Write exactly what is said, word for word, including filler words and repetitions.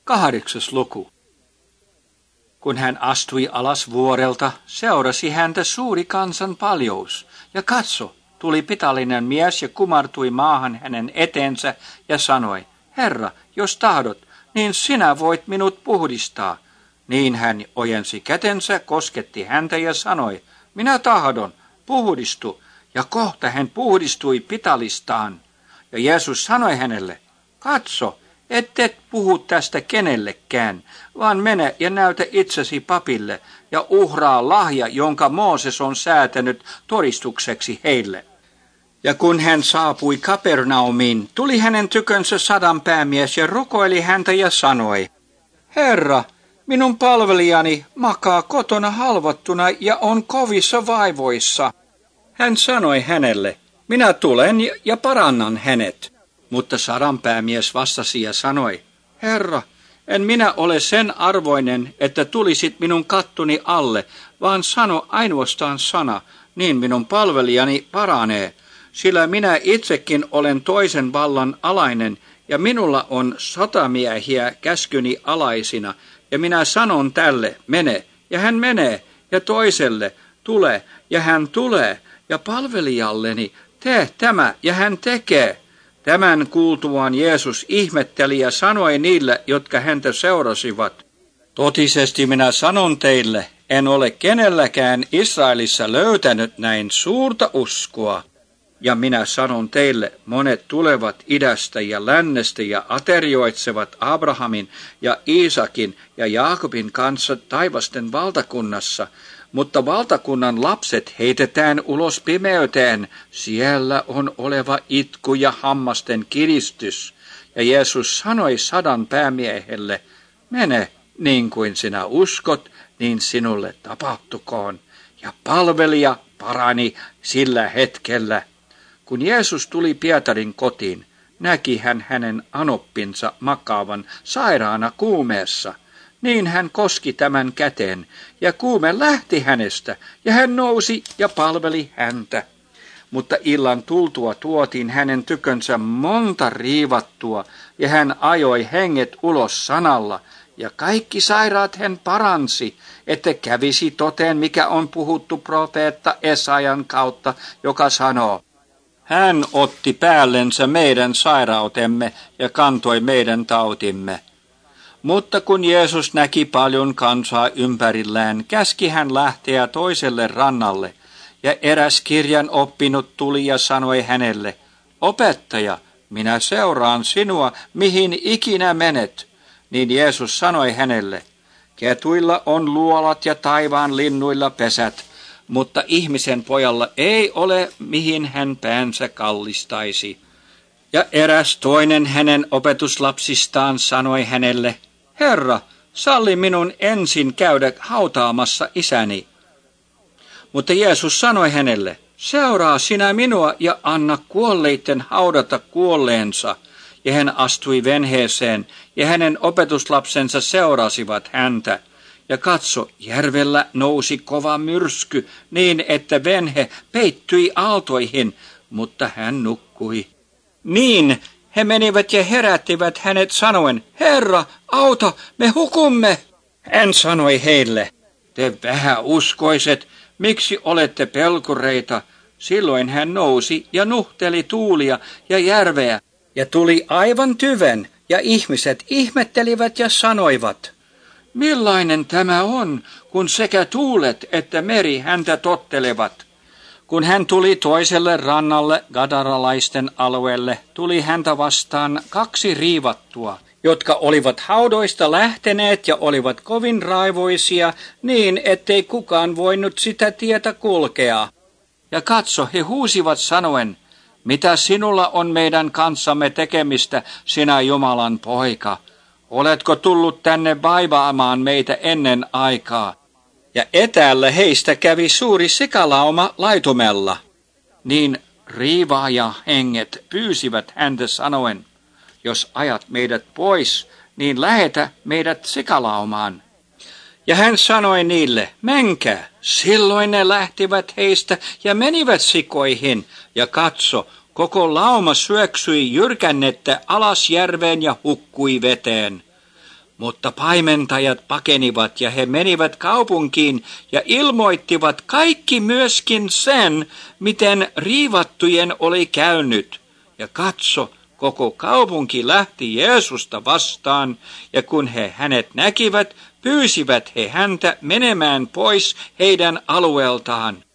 Kahdeksas luku. Kun hän astui alas vuorelta, seurasi häntä suuri kansan paljous, ja katso, tuli pitallinen mies ja kumartui maahan hänen eteensä ja sanoi, Herra, jos tahdot, niin sinä voit minut puhdistaa. Niin hän ojensi kätensä, kosketti häntä ja sanoi, minä tahdon, puhdistu. Ja kohta hän puhdistui pitalistaan. Ja Jeesus sanoi hänelle, katso, ettet puhu tästä kenellekään, vaan mene ja näytä itsesi papille ja uhraa lahja, jonka Mooses on säätänyt todistukseksi heille. Ja kun hän saapui Kapernaumiin, tuli hänen tykönsä sadan päämies ja rukoili häntä ja sanoi, Herra, minun palvelijani makaa kotona halvattuna ja on kovissa vaivoissa. Hän sanoi hänelle, minä tulen ja parannan hänet. Mutta sadan päämies vastasi ja sanoi, Herra, en minä ole sen arvoinen, että tulisit minun kattuni alle, vaan sano ainoastaan sana, niin minun palvelijani paranee. Sillä minä itsekin olen toisen vallan alainen, ja minulla on sotamiehiä käskyni alaisina, ja minä sanon tälle, mene, ja hän menee, ja toiselle, tule, ja hän tulee, ja palvelijalleni, tee tämä, ja hän tekee. Tämän kuultuaan Jeesus ihmetteli ja sanoi niille, jotka häntä seurasivat, totisesti minä sanon teille, en ole kenelläkään Israelissa löytänyt näin suurta uskoa. Ja minä sanon teille, monet tulevat idästä ja lännestä ja aterioitsevat Abrahamin ja Iisakin ja Jaakobin kanssa taivasten valtakunnassa, mutta valtakunnan lapset heitetään ulos pimeyteen, siellä on oleva itku ja hammasten kiristys. Ja Jeesus sanoi sadan päämiehelle, mene niin kuin sinä uskot, niin sinulle tapahtukoon. Ja palvelija parani sillä hetkellä. Kun Jeesus tuli Pietarin kotiin, näki hän hänen anoppinsa makaavan sairaana kuumeessa. Niin hän koski tämän käteen, ja kuume lähti hänestä, ja hän nousi ja palveli häntä. Mutta illan tultua tuotiin hänen tykönsä monta riivattua, ja hän ajoi henget ulos sanalla, ja kaikki sairaat hän paransi, että kävisi toteen, mikä on puhuttu profeetta Esajan kautta, joka sanoo, hän otti päällensä meidän sairautemme ja kantoi meidän tautimme. Mutta kun Jeesus näki paljon kansaa ympärillään, käski hän lähteä toiselle rannalle, ja eräs kirjan oppinut tuli ja sanoi hänelle, opettaja, minä seuraan sinua, mihin ikinä menet. Niin Jeesus sanoi hänelle, ketuilla on luolat ja taivaan linnuilla pesät, mutta ihmisen pojalla ei ole, mihin hän päänsä kallistaisi. Ja eräs toinen hänen opetuslapsistaan sanoi hänelle, Herra, salli minun ensin käydä hautaamassa isäni. Mutta Jeesus sanoi hänelle, seuraa sinä minua ja anna kuolleiden haudata kuolleensa. Ja hän astui venheeseen, ja hänen opetuslapsensa seurasivat häntä. Ja katso, järvellä nousi kova myrsky, niin että venhe peittyi aaltoihin, mutta hän nukkui. Niin he menivät ja herättivät hänet sanoen, Herra, auta, me hukumme. Hän sanoi heille, te vähäuskoiset, miksi olette pelkureita? Silloin hän nousi ja nuhteli tuulia ja järveä, ja tuli aivan tyven, ja ihmiset ihmettelivät ja sanoivat, millainen tämä on, kun sekä tuulet että meri häntä tottelevat? Kun hän tuli toiselle rannalle gadaralaisten alueelle, tuli häntä vastaan kaksi riivattua, jotka olivat haudoista lähteneet ja olivat kovin raivoisia niin, ettei kukaan voinut sitä tietä kulkea. Ja katso, he huusivat sanoen, mitä sinulla on meidän kanssamme tekemistä, sinä Jumalan poika? Oletko tullut tänne vaivaamaan meitä ennen aikaa? Ja etäällä heistä kävi suuri sikalauma laitumella. Niin riivaaja henget pyysivät häntä sanoen, jos ajat meidät pois, niin lähetä meidät sikalaumaan. Ja hän sanoi niille, menkää. Silloin ne lähtivät heistä ja menivät sikoihin, ja katso, koko lauma syöksyi jyrkännettä alas järveen ja hukkui veteen. Mutta paimentajat pakenivat ja he menivät kaupunkiin ja ilmoittivat kaikki myöskin sen, miten riivattujen oli käynyt. Ja katso, koko kaupunki lähti Jeesusta vastaan, ja kun he hänet näkivät, pyysivät he häntä menemään pois heidän alueeltaan.